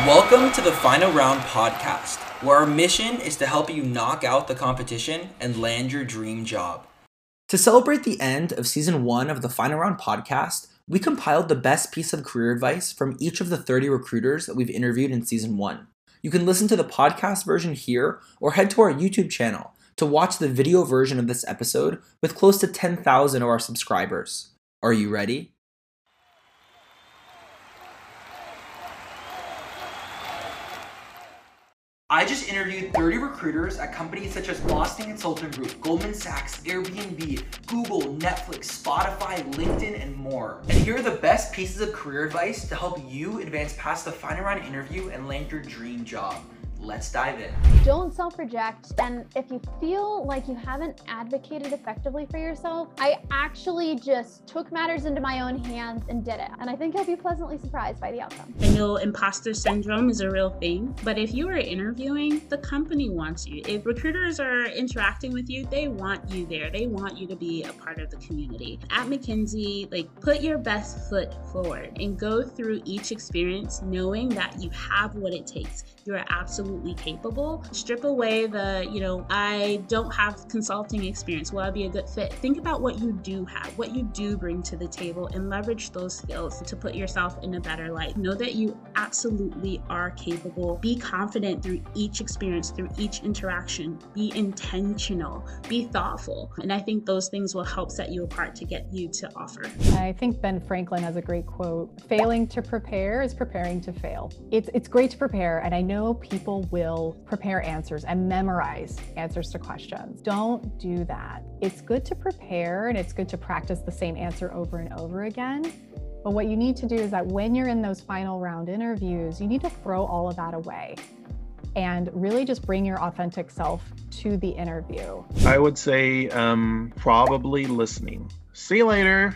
Welcome to the Final Round podcast, where our mission is to help you knock out the competition and land your dream job. To celebrate the end of season 1 of the Final Round podcast, we compiled the best piece of career advice from each of the 30 recruiters that we've interviewed in season 1. You can listen to the podcast version here or head to our YouTube channel to watch the video version of this episode with close to 10,000 of our subscribers. Are you ready? I just interviewed 30 recruiters at companies such as Boston Consulting Group, Goldman Sachs, Airbnb, Google, Netflix, Spotify, LinkedIn, and more. And here are the best pieces of career advice to help you advance past the final round interview and land your dream job. Let's dive in. Don't self-reject, and if you feel like you haven't advocated effectively for yourself, I actually just took matters into my own hands and did it. And I think you'll be pleasantly surprised by the outcome. I know imposter syndrome is a real thing, but if you are interviewing, the company wants you. If recruiters are interacting with you, they want you there. They want you to be a part of the community. At McKinsey, put your best foot forward and go through each experience knowing that you have what it takes. You are absolutely capable. Strip away the, I don't have consulting experience. Will I be a good fit? Think about what you do have, what you do bring to the table, and leverage those skills to put yourself in a better light. Know that you absolutely are capable. Be confident through each experience, through each interaction. Be intentional, be thoughtful. And I think those things will help set you apart to get you to offer. I think Ben Franklin has a great quote: failing to prepare is preparing to fail. It's great to prepare, and I know people will prepare answers and memorize answers to questions. Don't do that. It's good to prepare and it's good to practice the same answer over and over again. But what you need to do is that when you're in those final round interviews, you need to throw all of that away and really just bring your authentic self to the interview. I would say probably listening. See you later.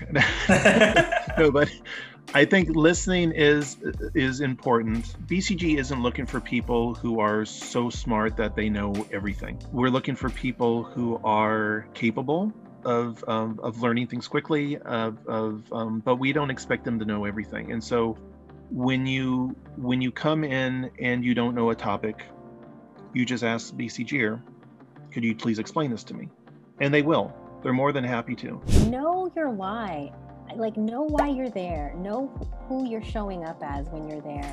No, but I think listening is important. BCG isn't looking for people who are so smart that they know everything. We're looking for people who are capable of learning things quickly, but we don't expect them to know everything. And so when you come in and you don't know a topic, you just ask the BCGer, could you please explain this to me? And they will. They're more than happy to. Know your why. Know why you're there. Know who you're showing up as when you're there.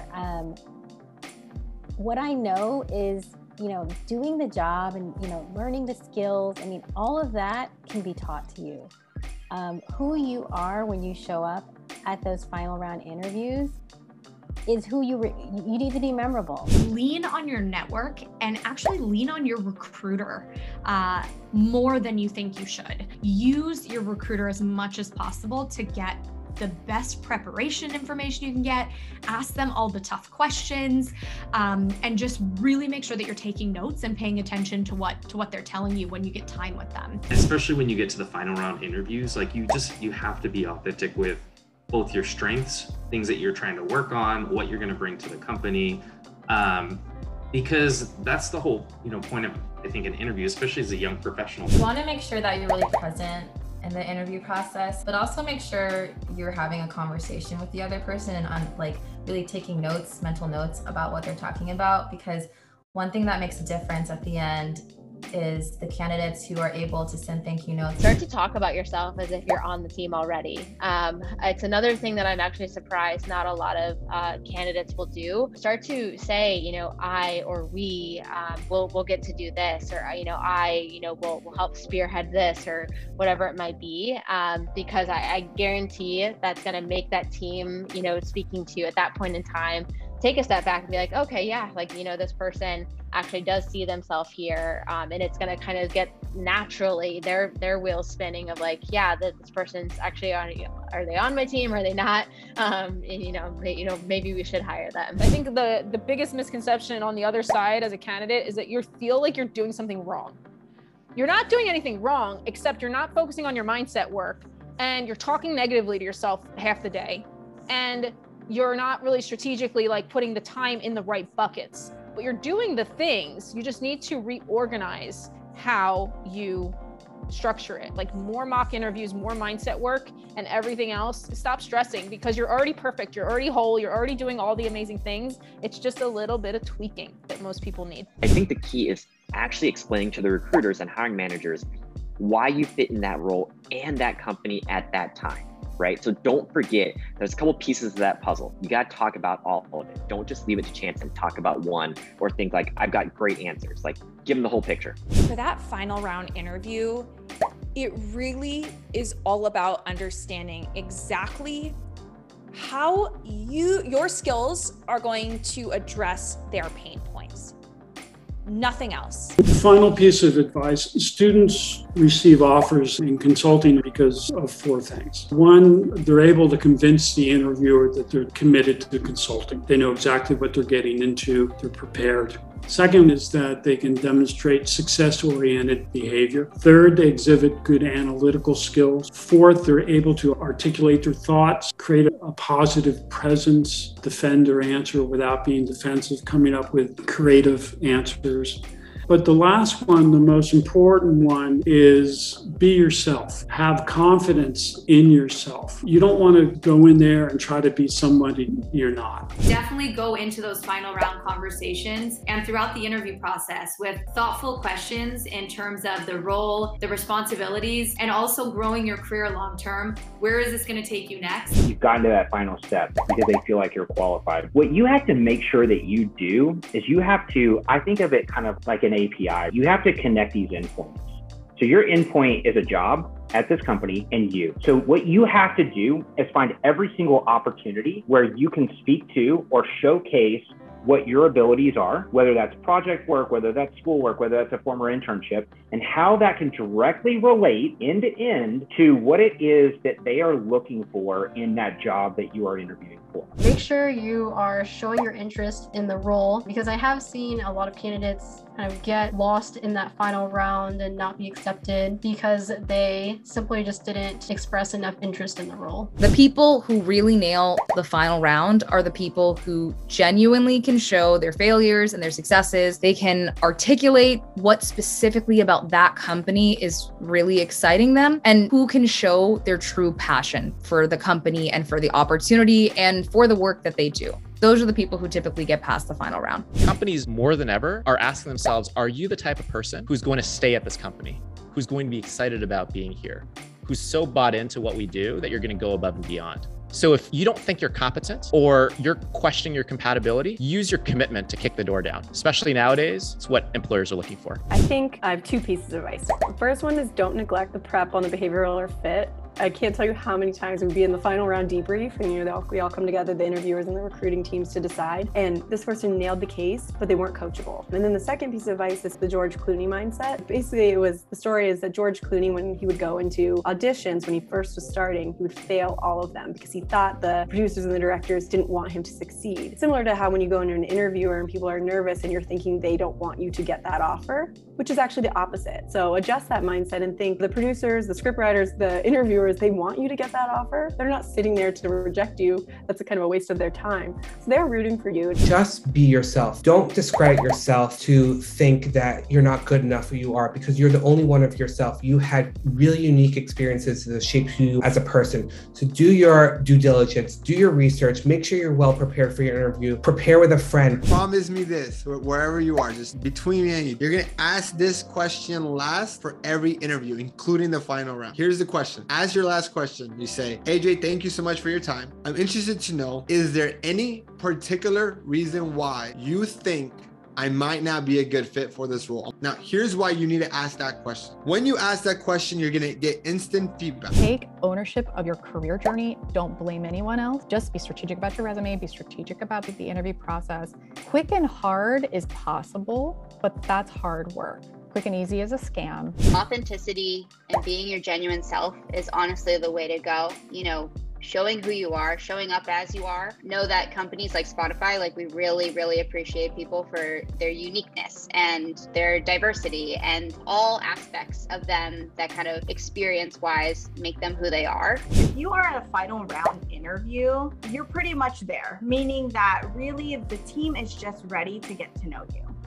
What I know is, doing the job and, learning the skills. All of that can be taught to you. Who you are when you show up at those final round interviews is who you need to be memorable. Lean on your network and actually lean on your recruiter more than you think you should. Use your recruiter as much as possible to get the best preparation information you can get. Ask them all the tough questions, and just really make sure that you're taking notes and paying attention to what they're telling you when you get time with them. Especially when you get to the final round interviews, you have to be authentic with both your strengths, things that you're trying to work on, what you're going to bring to the company, because that's the whole point of, I think, an interview, especially as a young professional. You want to make sure that you're really present in the interview process, but also make sure you're having a conversation with the other person and really taking notes, mental notes about what they're talking about, because one thing that makes a difference at the end is the candidates who are able to send thank you notes. Start to talk about yourself as if you're on the team already. It's another thing that I'm actually surprised not a lot of candidates will do. Start to say, I or we will get to do this, or I will help spearhead this, or whatever it might be, because I guarantee that's going to make that team, speaking to you at that point in time, take a step back and be like, okay, yeah, this person actually does see themselves here, and it's going to kind of get naturally their wheels spinning of this person's actually on, are they on my team, are they not, maybe we should hire them. I think the biggest misconception on the other side as a candidate is that you feel like you're doing something wrong. You're not doing anything wrong, except you're not focusing on your mindset work, and you're talking negatively to yourself half the day, and you're not really strategically putting the time in the right buckets. But you're doing the things, you just need to reorganize how you structure it. Like more mock interviews, more mindset work, and everything else. Stop stressing because you're already perfect. You're already whole. You're already doing all the amazing things. It's just a little bit of tweaking that most people need. I think the key is actually explaining to the recruiters and hiring managers why you fit in that role and that company at that time, right? So don't forget, there's a couple pieces of that puzzle. You got to talk about all of it. Don't just leave it to chance and talk about one or think like, I've got great answers. Like, give them the whole picture. For that final round interview, it really is all about understanding exactly how your skills are going to address their pain points. Nothing else. The final piece of advice, students receive offers in consulting because of 4 things. 1, they're able to convince the interviewer that they're committed to consulting. They know exactly what they're getting into, they're prepared. 2nd is that they can demonstrate success-oriented behavior. 3rd, they exhibit good analytical skills. 4th, they're able to articulate their thoughts, create a positive presence, defend their answer without being defensive, coming up with creative answers. But the last one, the most important one, is be yourself. Have confidence in yourself. You don't want to go in there and try to be somebody you're not. Definitely go into those final round conversations and throughout the interview process with thoughtful questions in terms of the role, the responsibilities, and also growing your career long term. Where is this going to take you next? You've gotten to that final step because they feel like you're qualified. What you have to make sure that you do is you have to, I think of it kind of like an API. You have to connect these endpoints. So your endpoint is a job at this company and you. So what you have to do is find every single opportunity where you can speak to or showcase what your abilities are, whether that's project work, whether that's schoolwork, whether that's a former internship, and how that can directly relate end to end to what it is that they are looking for in that job that you are interviewing for. Make sure you are showing your interest in the role, because I have seen a lot of candidates kind of get lost in that final round and not be accepted because they simply just didn't express enough interest in the role. The people who really nail the final round are the people who genuinely can show their failures and their successes. They can articulate what specifically about that company is really exciting them and who can show their true passion for the company and for the opportunity and for the work that they do. Those are the people who typically get past the final round. Companies more than ever are asking themselves, are you the type of person who's going to stay at this company, who's going to be excited about being here, who's so bought into what we do that you're going to go above and beyond? So if you don't think you're competent or you're questioning your compatibility, use your commitment to kick the door down. Especially nowadays, it's what employers are looking for. I think I have 2 pieces of advice. The first one is don't neglect the prep on the behavioral or fit. I can't tell you how many times we'd be in the final round debrief and we all come together, the interviewers and the recruiting teams, to decide. And this person nailed the case, but they weren't coachable. And then the second piece of advice is the George Clooney mindset. Basically, the story is that George Clooney, when he would go into auditions, when he first was starting, he would fail all of them because he thought the producers and the directors didn't want him to succeed. Similar to how when you go into an interviewer and people are nervous and you're thinking they don't want you to get that offer, which is actually the opposite. So adjust that mindset and think the producers, the scriptwriters, the interviewers, they want you to get that offer. They're not sitting there to reject you. That's a kind of a waste of their time. So they're rooting for you. Just be yourself. Don't discredit yourself to think that you're not good enough who you are, because you're the only one of yourself. You had really unique experiences that shaped you as a person. So do your due diligence, do your research, make sure you're well prepared for your interview, prepare with a friend. Promise me this, wherever you are, just between me and you, you're gonna ask this question last for every interview, including the final round. Here's the question. As your last question, you say, AJ, thank you so much for your time. I'm interested to know, is there any particular reason why you think I might not be a good fit for this role? Now, here's why you need to ask that question. When you ask that question, you're gonna get instant feedback. Take ownership of your career journey. Don't blame anyone else. Just be strategic about your resume, be strategic about the interview process. Quick and hard is possible, but that's hard work. Quick and easy is a scam. Authenticity and being your genuine self is honestly the way to go. You know, showing who you are, showing up as you are. Know that companies like Spotify, like, we really, really appreciate people for their uniqueness and their diversity and all aspects of them that kind of experience-wise make them who they are. If you are at a final round interview, you're pretty much there, meaning that really the team is just ready to get to know you.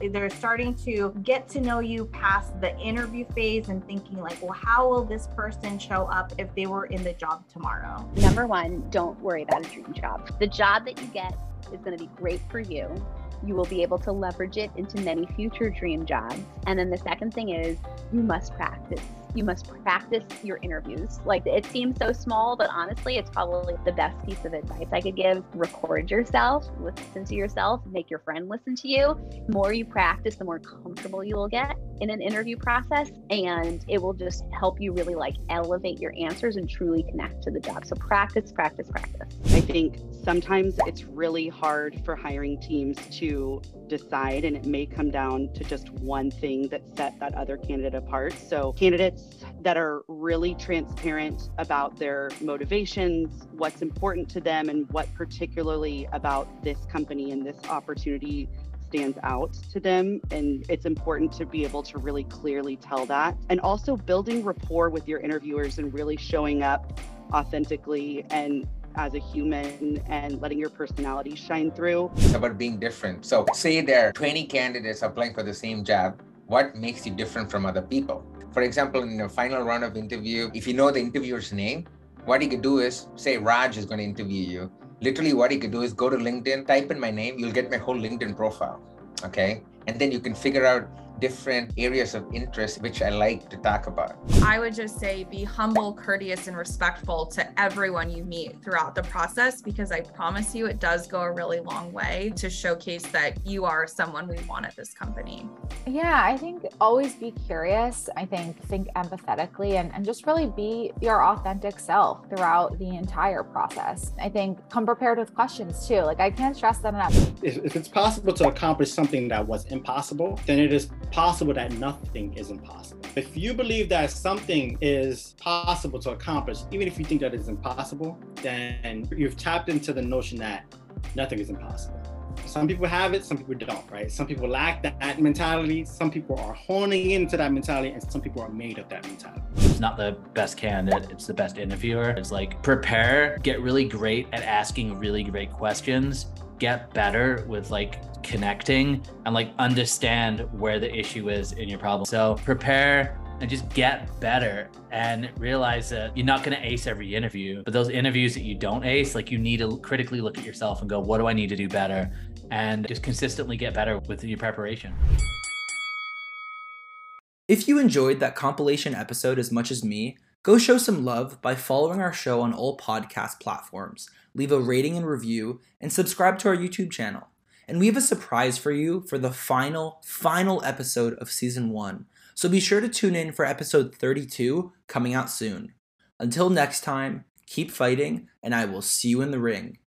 They're starting to get to know you past the interview phase and thinking like, well, how will this person show up if they were in the job tomorrow? Number one, don't worry about a dream job. The job that you get is going to be great for you. You will be able to leverage it into many future dream jobs. And then the second thing is you must practice. You must practice your interviews. Like, it seems so small, but honestly, it's probably the best piece of advice I could give. Record yourself, listen to yourself, make your friend listen to you. The more you practice, the more comfortable you will get in an interview process. And it will just help you really like elevate your answers and truly connect to the job. So practice, practice, practice. I think sometimes it's really hard for hiring teams to decide, and it may come down to just one thing that set that other candidate apart. So candidates that are really transparent about their motivations, what's important to them, and what particularly about this company and this opportunity stands out to them. And it's important to be able to really clearly tell that. And also building rapport with your interviewers and really showing up authentically and as a human and letting your personality shine through. It's about being different. So say there are 20 candidates applying for the same job. What makes you different from other people? For example, in the final round of interview, if you know the interviewer's name, what you could do is say Raj is going to interview you. Literally what you could do is go to LinkedIn, type in my name, you'll get my whole LinkedIn profile, okay? And then you can figure out different areas of interest, which I like to talk about. I would just say be humble, courteous, and respectful to everyone you meet throughout the process, because I promise you it does go a really long way to showcase that you are someone we want at this company. Yeah, I think always be curious. I think empathetically and just really be your authentic self throughout the entire process. I think come prepared with questions too. Like, I can't stress that enough. If it's possible to accomplish something that was impossible, then it is possible that nothing is impossible. If you believe that something is possible to accomplish, even if you think that it's impossible, then you've tapped into the notion that nothing is impossible. Some people have it, some people don't, right? Some people lack that mentality. Some people are honing into that mentality, and some people are made of that mentality. It's not the best candidate, it's the best interviewer. It's like prepare, get really great at asking really great questions, get better with like connecting, and like understand where the issue is in your problem. So prepare and just get better and realize that you're not going to ace every interview, but those interviews that you don't ace, like, you need to critically look at yourself and go, what do I need to do better? And just consistently get better with your preparation. If you enjoyed that compilation episode as much as me, go show some love by following our show on all podcast platforms, leave a rating and review, and subscribe to our YouTube channel. And we have a surprise for you for the final episode of Season 1. So be sure to tune in for episode 32 coming out soon. Until next time, keep fighting, and I will see you in the ring.